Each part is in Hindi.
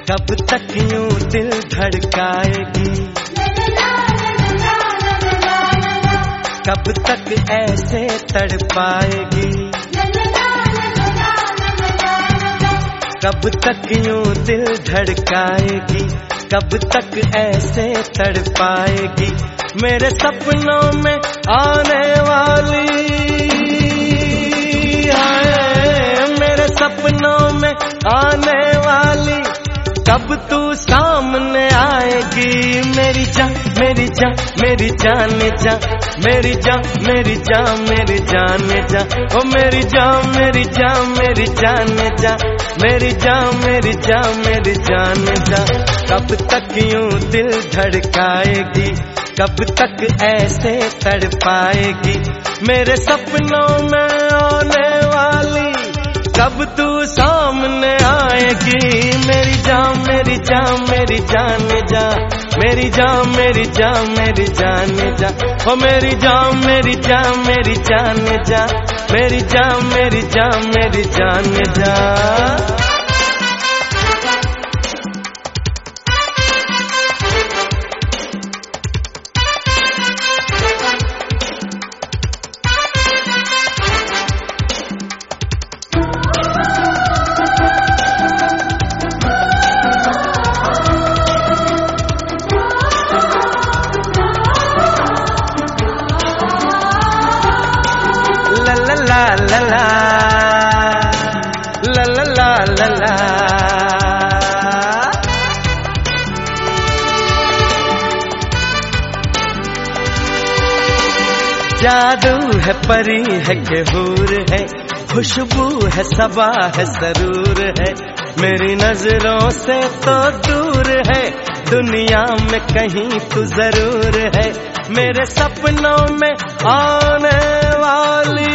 कब तक यूं दिल धड़काएगी, कब तक ऐसे तड़पाएगी, कब तक यूं दिल धड़काएगी, कब तक ऐसे तड़पाएगी। मेरे सपनों में आने वाली है, मेरे सपनों में आने वाली, कब तू सामने आएगी। मेरी जान मेरी जान मेरी जान जा, मेरी जान मेरी जान मेरी जान जा, ओ मेरी जान मेरी जान मेरी जान जा, मेरी जान मेरी जान मेरी जान जा। कब तक यूं दिल धड़काएगी, कब तक ऐसे तड़पाएगी। मेरे सपनों में आने वाली, कब तू सामने आएगी। मेरी जान मेरी जान मेरी जान जा, मेरी जान मेरी जान मेरी जान जा, ओ मेरी जान मेरी जान मेरी जान जा, मेरी जान मेरी जान मेरी जान जा। La la la la la la la la, जादू है परी है कि हूर है, खुशबू है सबा है सरूर है। मेरी नजरों से तो दूर है, दुनिया में कहीं तू जरूर है। मेरे सपनों में आने वाली,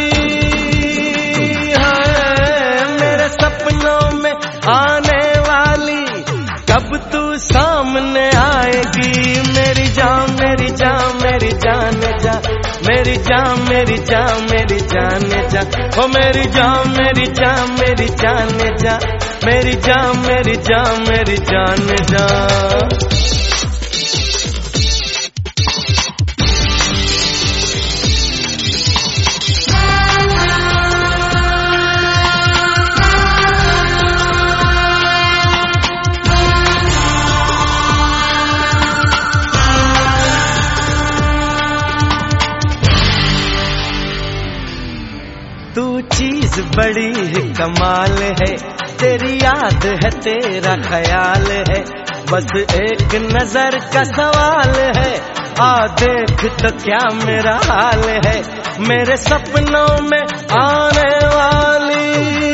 सपनों में आने वाली, कब तू सामने आएगी। मेरी जान मेरी जान मेरी जान जा, मेरी जान मेरी जान मेरी जान जा, ओ मेरी जान मेरी जान मेरी जान जा, मेरी जान मेरी जान मेरी जान जा। तू चीज बड़ी ही कमाल है, तेरी याद है तेरा ख्याल है, बस एक नजर का सवाल है, आ देख तो क्या मेरा हाल है। मेरे सपनों में आने वाली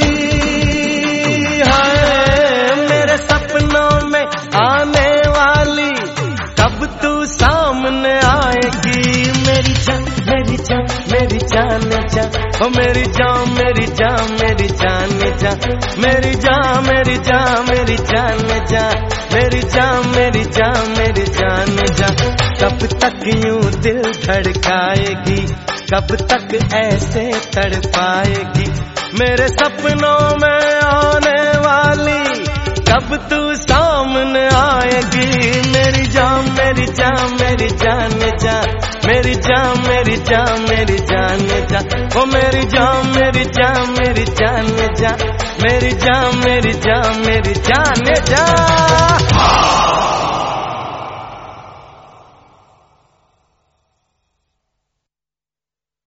है, मेरे सपनों में आने वाली, कब तू सामने आएगी। मेरी जान मेरी जान मेरी जान जा, ओ मेरी जान मेरी जान मेरी जान जा, मेरी जान मेरी जान मेरी जान जा, मेरी जान मेरी जान मेरी जान जा। कब तक यूं दिल धड़काएगी, कब तक ऐसे तड़पाएगी। मेरे सपनों में आने वाली, कब तू सामने आएगी। मेरी जान मेरी जान मेरी जान जा, मेरी जान मेरी जान मेरी जान जा, ओ मेरी जान मेरी जान मेरी जान जा, मेरी जान मेरी जान मेरी जान जा।